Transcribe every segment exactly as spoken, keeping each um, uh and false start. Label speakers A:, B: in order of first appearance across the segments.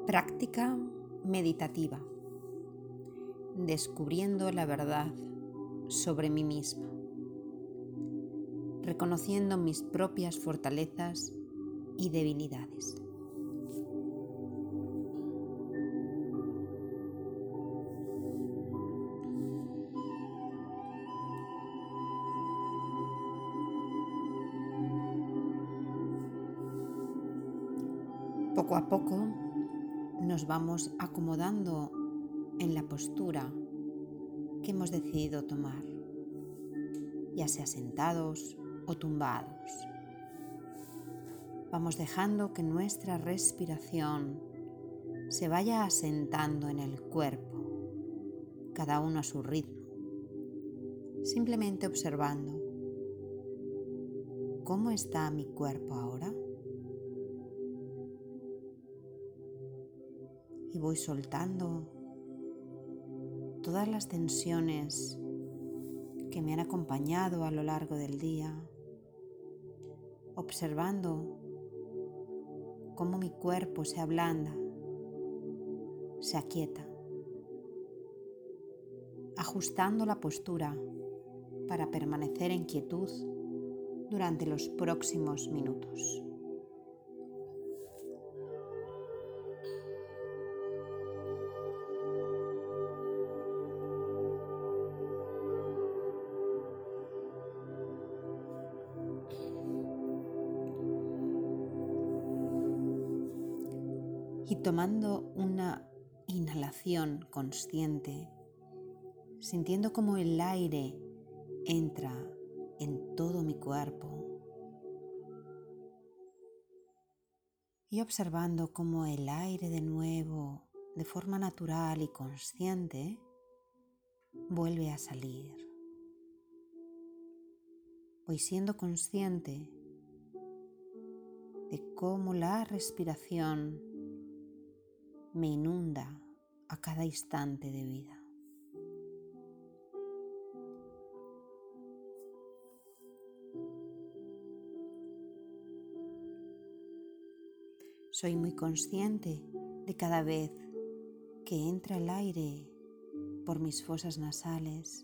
A: Práctica meditativa, descubriendo la verdad sobre mí misma, reconociendo mis propias fortalezas y debilidades. Poco a poco nos vamos acomodando en la postura que hemos decidido tomar, ya sea sentados o tumbados. Vamos dejando que nuestra respiración se vaya asentando en el cuerpo, cada uno a su ritmo, simplemente observando cómo está mi cuerpo ahora. Y voy soltando todas las tensiones que me han acompañado a lo largo del día, observando cómo mi cuerpo se ablanda, se aquieta, ajustando la postura para permanecer en quietud durante los próximos minutos. Y tomando una inhalación consciente, sintiendo cómo el aire entra en todo mi cuerpo y observando cómo el aire de nuevo, de forma natural y consciente, vuelve a salir. Voy siendo consciente de cómo la respiración me inunda a cada instante de vida. Soy muy consciente de cada vez que entra el aire por mis fosas nasales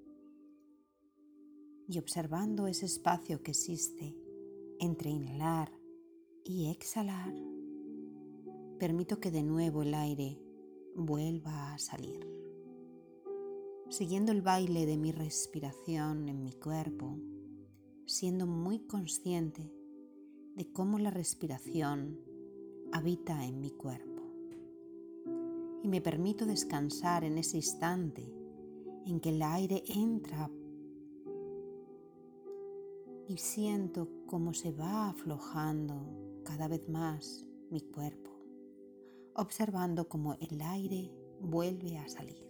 A: y observando ese espacio que existe entre inhalar y exhalar, permito que de nuevo el aire vuelva a salir. Siguiendo el baile de mi respiración en mi cuerpo, siendo muy consciente de cómo la respiración habita en mi cuerpo. Y me permito descansar en ese instante en que el aire entra y siento cómo se va aflojando cada vez más mi cuerpo, observando cómo el aire vuelve a salir.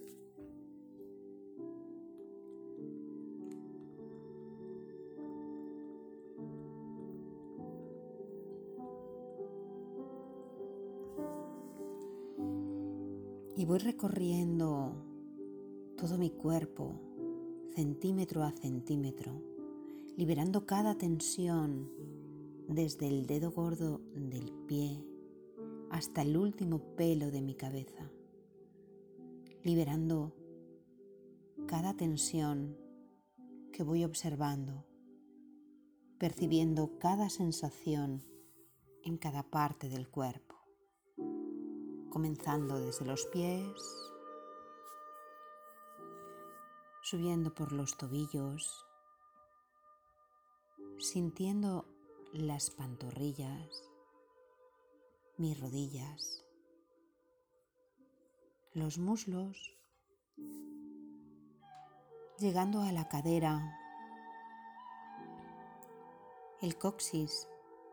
A: Y voy recorriendo todo mi cuerpo, centímetro a centímetro, liberando cada tensión desde el dedo gordo del pie hasta el último pelo de mi cabeza, liberando cada tensión que voy observando, percibiendo cada sensación en cada parte del cuerpo, comenzando desde los pies, subiendo por los tobillos, sintiendo las pantorrillas, mis rodillas, los muslos, llegando a la cadera, el coxis,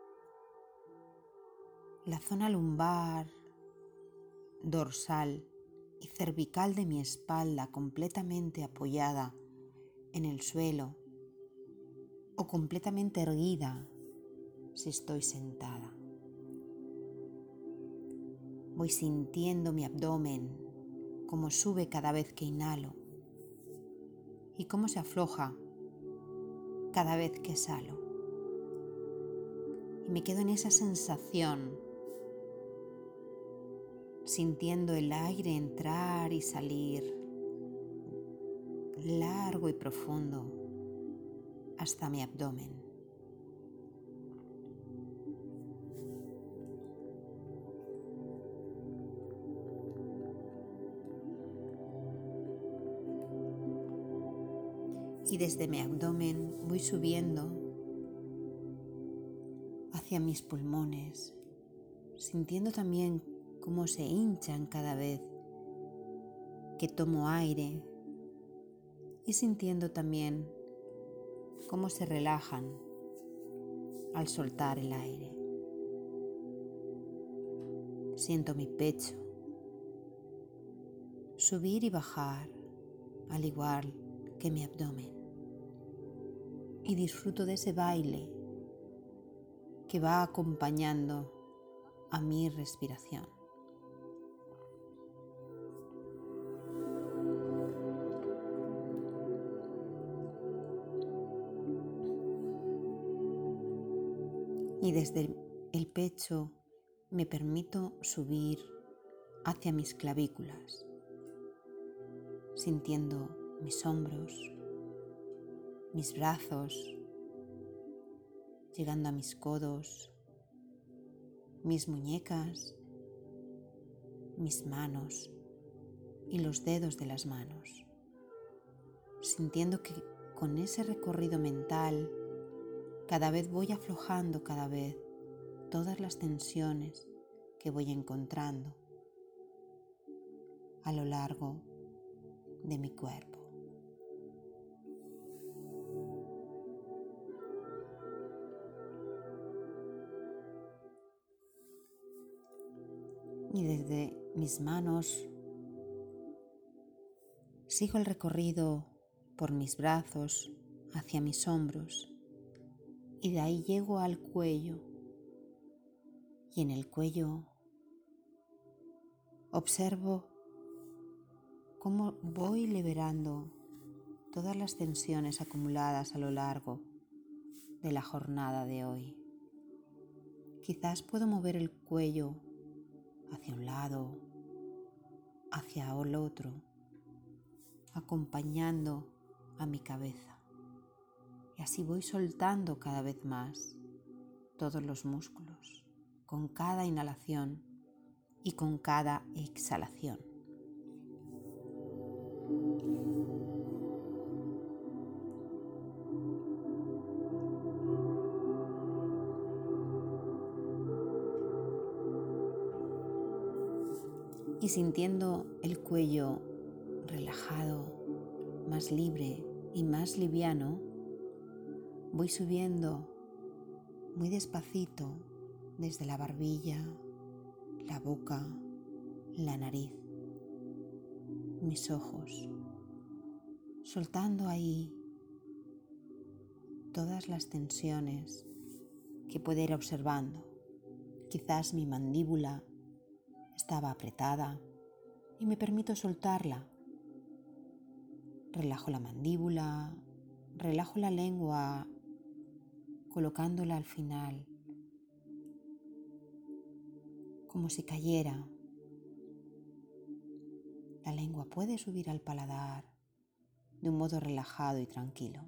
A: la zona lumbar, dorsal y cervical de mi espalda completamente apoyada en el suelo o completamente erguida si estoy sentada. Voy sintiendo mi abdomen cómo sube cada vez que inhalo y cómo se afloja cada vez que exhalo. Y me quedo en esa sensación sintiendo el aire entrar y salir largo y profundo hasta mi abdomen. Y desde mi abdomen voy subiendo hacia mis pulmones, sintiendo también cómo se hinchan cada vez que tomo aire y sintiendo también cómo se relajan al soltar el aire. Siento mi pecho subir y bajar, al igual que mi abdomen. Y disfruto de ese baile que va acompañando a mi respiración. Y desde el pecho me permito subir hacia mis clavículas, sintiendo mis hombros, mis brazos, llegando a mis codos, mis muñecas, mis manos y los dedos de las manos, sintiendo que con ese recorrido mental cada vez voy aflojando cada vez todas las tensiones que voy encontrando a lo largo de mi cuerpo. Y desde mis manos sigo el recorrido por mis brazos hacia mis hombros y de ahí llego al cuello y en el cuello observo cómo voy liberando todas las tensiones acumuladas a lo largo de la jornada de hoy. Quizás puedo mover el cuello hacia un lado, hacia el otro, acompañando a mi cabeza. Y así voy soltando cada vez más todos los músculos, con cada inhalación y con cada exhalación. Y sintiendo el cuello relajado, más libre y más liviano, voy subiendo muy despacito desde la barbilla, la boca, la nariz, mis ojos, soltando ahí todas las tensiones que puedo ir observando. Quizás mi mandíbula estaba apretada y me permito soltarla. Relajo la mandíbula, relajo la lengua, colocándola al final, como si cayera. La lengua puede subir al paladar de un modo relajado y tranquilo.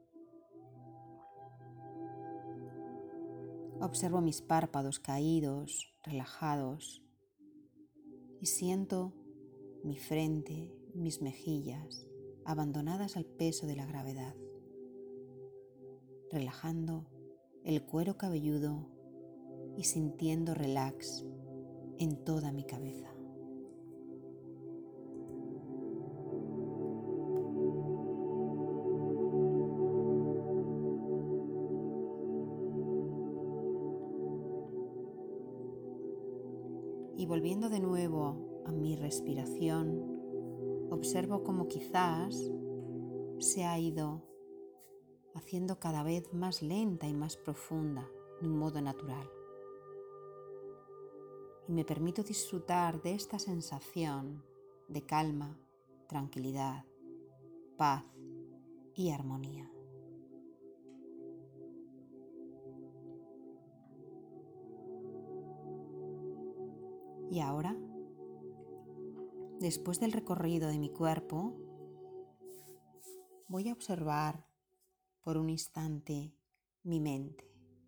A: Observo mis párpados caídos, relajados, y siento mi frente, mis mejillas, abandonadas al peso de la gravedad, relajando el cuero cabelludo y sintiendo relax en toda mi cabeza. Y volviendo de nuevo a mi respiración, observo cómo quizás se ha ido haciendo cada vez más lenta y más profunda de un modo natural. Y me permito disfrutar de esta sensación de calma, tranquilidad, paz y armonía. Y ahora Después del recorrido de mi cuerpo, voy a observar por un instante mi mente.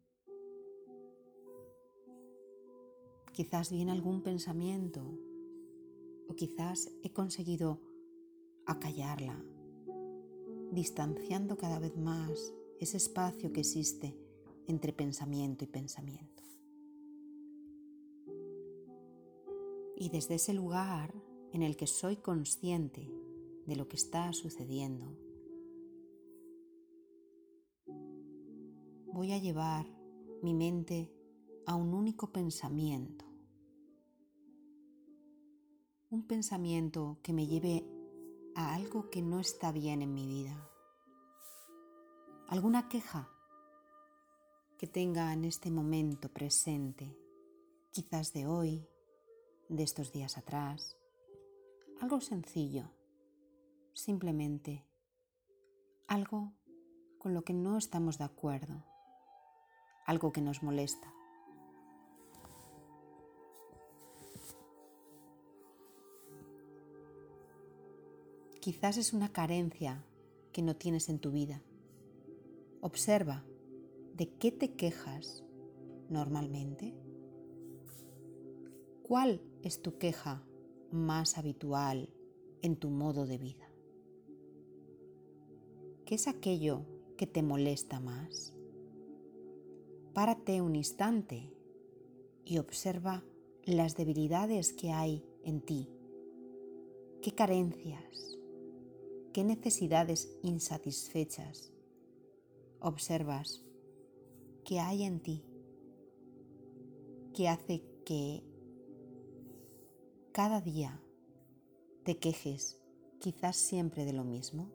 A: Quizás viene algún pensamiento o quizás he conseguido acallarla, distanciando cada vez más ese espacio que existe entre pensamiento y pensamiento. Y desde ese lugar en el que soy consciente de lo que está sucediendo, voy a llevar mi mente a un único pensamiento. Un pensamiento que me lleve a algo que no está bien en mi vida. Alguna queja que tenga en este momento presente, quizás de hoy, de estos días atrás. Algo sencillo, simplemente algo con lo que no estamos de acuerdo, algo que nos molesta. Quizás es una carencia que no tienes en tu vida. Observa de qué te quejas normalmente. ¿Cuál es tu queja más habitual en tu modo de vida? ¿Qué es aquello que te molesta más? Párate un instante y observa las debilidades que hay en ti. ¿Qué carencias? ¿Qué necesidades insatisfechas observas que hay en ti que hace que cada día te quejes quizás siempre de lo mismo?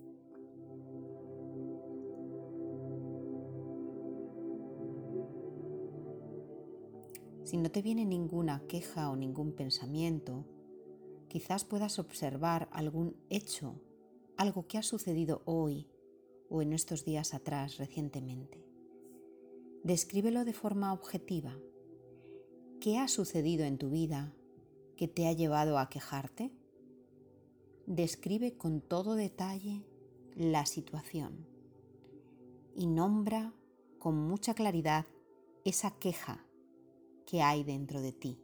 A: Si no te viene ninguna queja o ningún pensamiento, quizás puedas observar algún hecho, algo que ha sucedido hoy o en estos días atrás recientemente. Descríbelo de forma objetiva. ¿Qué ha sucedido en tu vida que te ha llevado a quejarte? Describe con todo detalle la situación y nombra con mucha claridad esa queja que hay dentro de ti.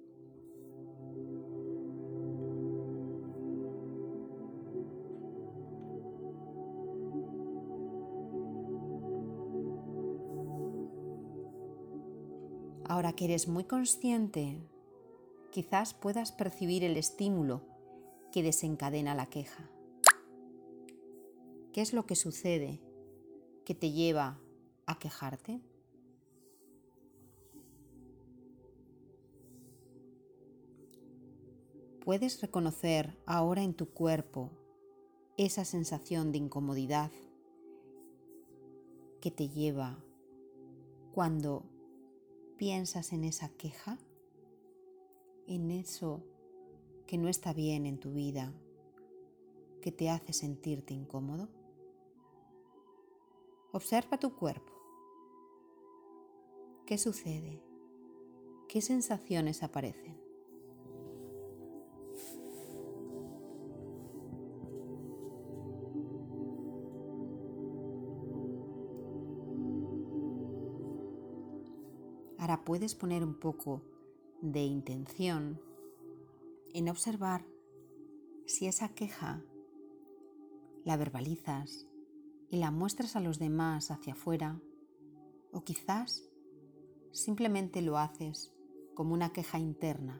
A: Ahora que eres muy consciente, quizás puedas percibir el estímulo que desencadena la queja. ¿Qué es lo que sucede que te lleva a quejarte? ¿Puedes reconocer ahora en tu cuerpo esa sensación de incomodidad que te lleva cuando piensas en esa queja? En eso que no está bien en tu vida, que te hace sentirte incómodo. Observa tu cuerpo. ¿Qué sucede? ¿Qué sensaciones aparecen? Ahora puedes poner un poco de intención en observar si esa queja la verbalizas y la muestras a los demás hacia afuera, o quizás simplemente lo haces como una queja interna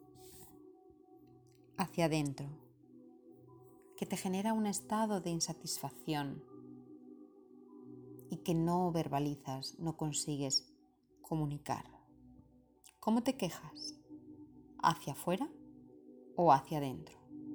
A: hacia adentro, que te genera un estado de insatisfacción y que no verbalizas, no consigues comunicar. ¿Cómo te quejas? ¿Hacia afuera o hacia adentro?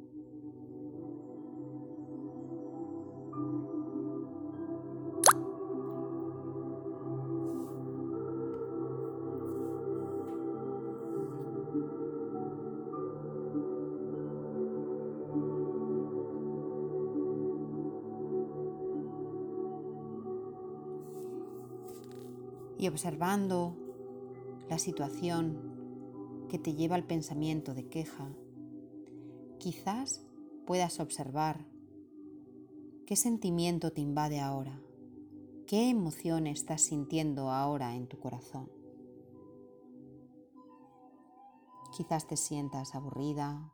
A: Y observando la situación que te lleva al pensamiento de queja, Quizás puedas observar qué sentimiento te invade ahora, qué emoción estás sintiendo ahora en tu corazón. Quizás te sientas aburrida,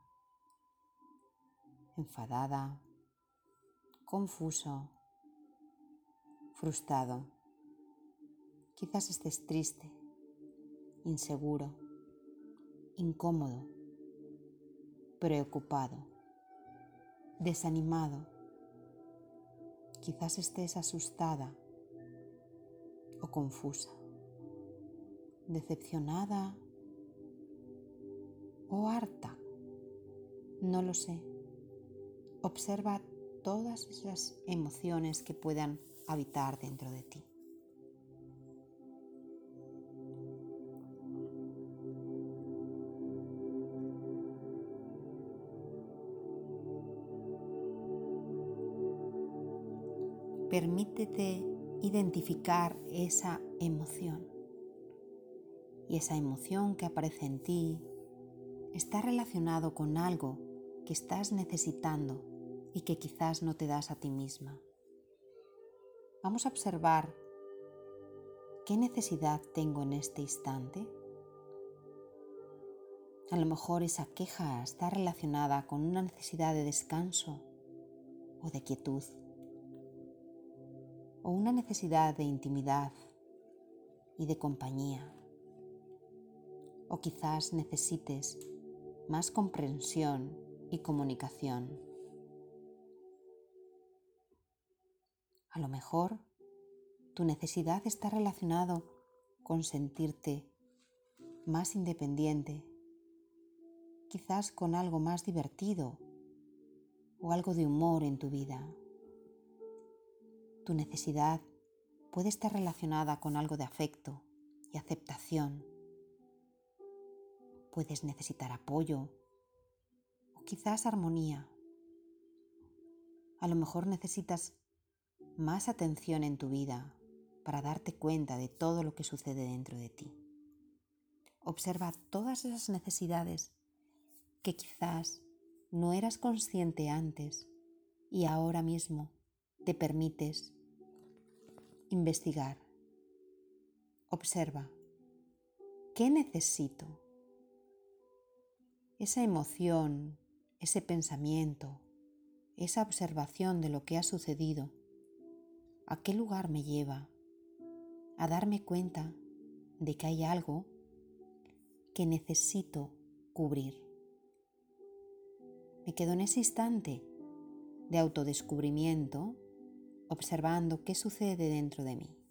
A: enfadada, confuso, frustrado. Quizás estés triste, inseguro, incómodo, preocupado, desanimado. Quizás estés asustada o confusa, decepcionada o harta. No lo sé. Observa todas esas emociones que puedan habitar dentro de ti. Permítete identificar esa emoción. Y esa emoción que aparece en ti está relacionado con algo que estás necesitando y que quizás no te das a ti misma. Vamos a observar qué necesidad tengo en este instante. A lo mejor esa queja está relacionada con una necesidad de descanso o de quietud, o una necesidad de intimidad y de compañía. O quizás necesites más comprensión y comunicación. A lo mejor tu necesidad está relacionada con sentirte más independiente, quizás con algo más divertido o algo de humor en tu vida. Tu necesidad puede estar relacionada con algo de afecto y aceptación. Puedes necesitar apoyo o quizás armonía. A lo mejor necesitas más atención en tu vida para darte cuenta de todo lo que sucede dentro de ti. Observa todas esas necesidades que quizás no eras consciente antes y ahora mismo te permites investigar. Observa, ¿qué necesito? Esa emoción, ese pensamiento, esa observación de lo que ha sucedido, ¿a qué lugar me lleva? A darme cuenta de que hay algo que necesito cubrir. Me quedo en ese instante de autodescubrimiento, observando qué sucede dentro de mí.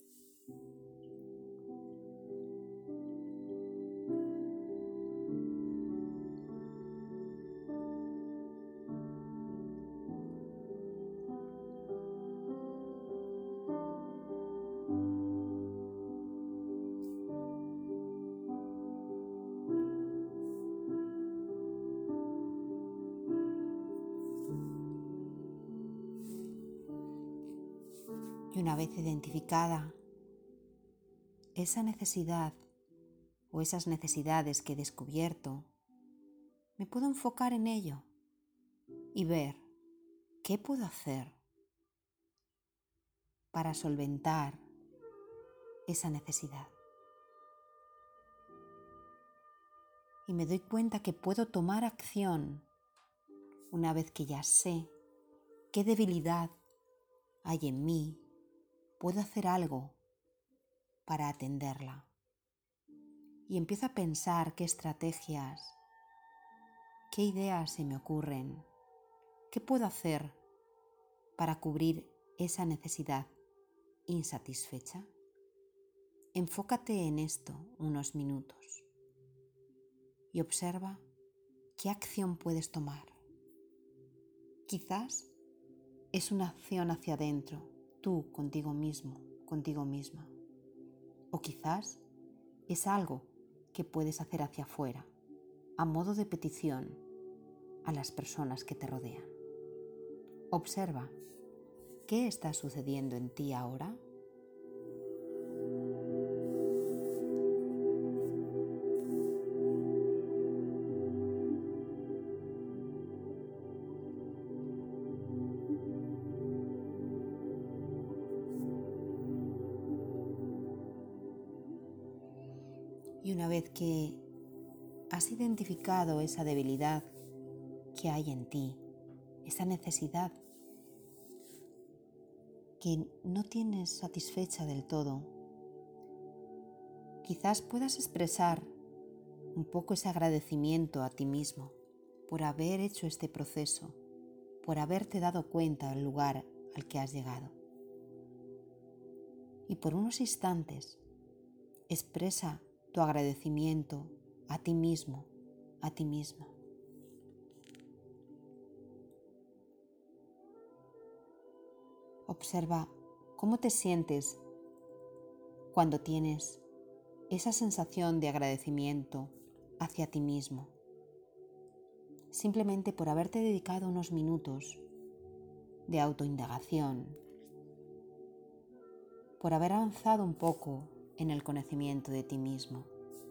A: Y una vez identificada esa necesidad o esas necesidades que he descubierto, me puedo enfocar en ello y ver qué puedo hacer para solventar esa necesidad. Y me doy cuenta que puedo tomar acción una vez que ya sé qué debilidad hay en mí. Puedo hacer algo para atenderla. Y empiezo a pensar qué estrategias, qué ideas se me ocurren, qué puedo hacer para cubrir esa necesidad insatisfecha. Enfócate en esto unos minutos y observa qué acción puedes tomar. Quizás es una acción hacia adentro, tú contigo mismo, contigo misma. O quizás es algo que puedes hacer hacia afuera, a modo de petición a las personas que te rodean. Observa qué está sucediendo en ti ahora. Y una vez que has identificado esa debilidad que hay en ti, esa necesidad que no tienes satisfecha del todo, quizás puedas expresar un poco ese agradecimiento a ti mismo por haber hecho este proceso, por haberte dado cuenta del lugar al que has llegado. Y por unos instantes expresa tu agradecimiento a ti mismo, a ti misma. Observa cómo te sientes cuando tienes esa sensación de agradecimiento hacia ti mismo, simplemente por haberte dedicado unos minutos de autoindagación, por haber avanzado un poco en el conocimiento de ti mismo.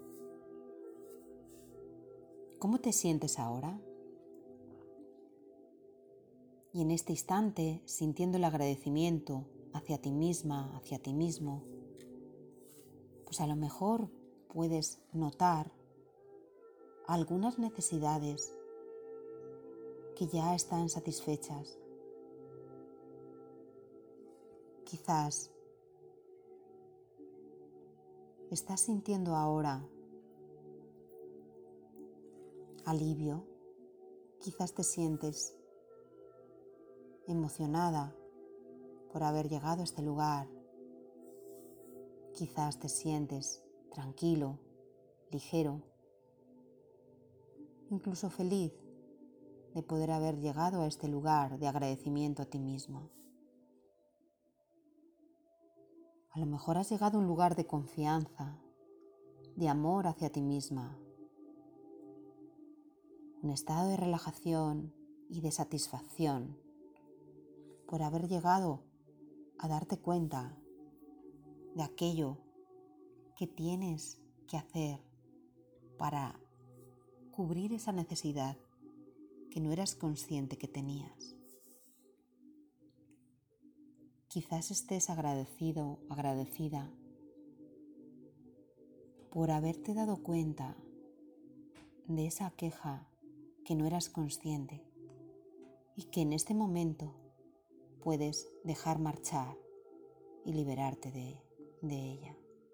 A: ¿Cómo te sientes ahora? Y en este instante, sintiendo el agradecimiento hacia ti misma, hacia ti mismo, pues a lo mejor puedes notar algunas necesidades que ya están satisfechas. Quizás estás sintiendo ahora alivio, quizás te sientes emocionada por haber llegado a este lugar, quizás te sientes tranquilo, ligero, incluso feliz de poder haber llegado a este lugar de agradecimiento a ti mismo. A lo mejor has llegado a un lugar de confianza, de amor hacia ti misma, un estado de relajación y de satisfacción por haber llegado a darte cuenta de aquello que tienes que hacer para cubrir esa necesidad que no eras consciente que tenías. Quizás estés agradecido, agradecida por haberte dado cuenta de esa queja que no eras consciente y que en este momento puedes dejar marchar y liberarte de, de ella.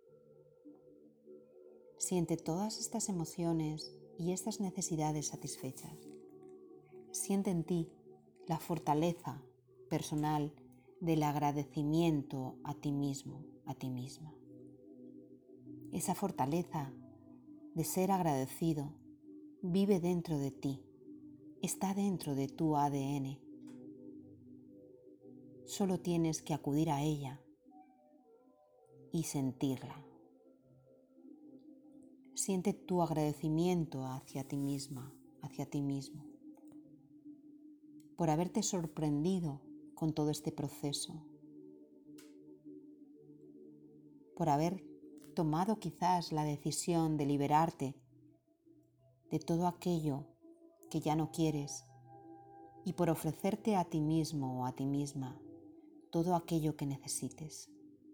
A: Siente todas estas emociones y estas necesidades satisfechas. Siente en ti la fortaleza personal del agradecimiento a ti mismo, a ti misma. Esa fortaleza de ser agradecido vive dentro de ti, está dentro de tu A D N. Solo tienes que acudir a ella y sentirla. Siente tu agradecimiento hacia ti misma, hacia ti mismo, por haberte sorprendido con todo este proceso, por haber tomado quizás la decisión de liberarte de todo aquello que ya no quieres y por ofrecerte a ti mismo o a ti misma todo aquello que necesites.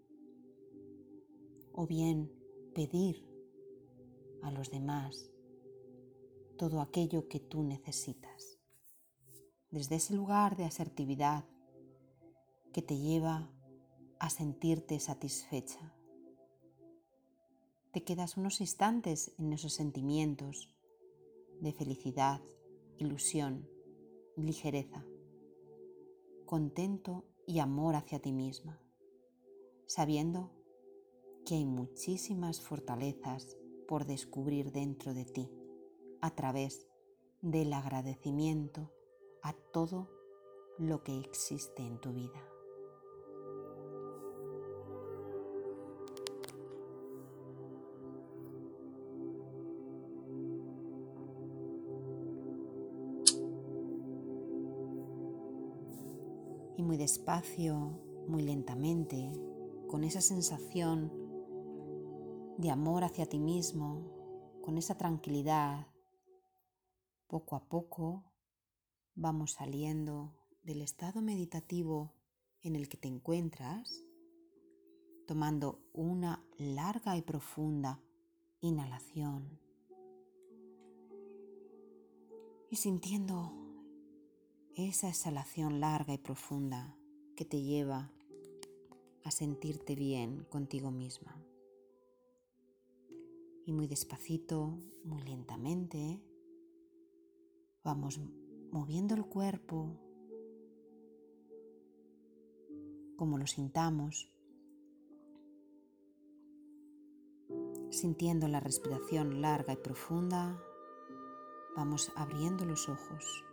A: O bien pedir a los demás todo aquello que tú necesitas. Desde ese lugar de asertividad que te lleva a sentirte satisfecha. Te quedas unos instantes en esos sentimientos de felicidad, ilusión, ligereza, contento y amor hacia ti misma, sabiendo que hay muchísimas fortalezas por descubrir dentro de ti a través del agradecimiento a todo lo que existe en tu vida. Y muy despacio, muy lentamente, con esa sensación de amor hacia ti mismo, con esa tranquilidad, poco a poco vamos saliendo del estado meditativo en el que te encuentras, tomando una larga y profunda inhalación y sintiendo esa exhalación larga y profunda que te lleva a sentirte bien contigo misma. Y muy despacito, muy lentamente, vamos moviendo el cuerpo como lo sintamos, sintiendo la respiración larga y profunda, vamos abriendo los ojos.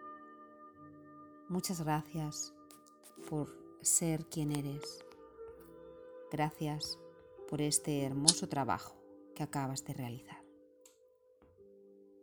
A: Muchas gracias por ser quien eres. Gracias por este hermoso trabajo que acabas de realizar.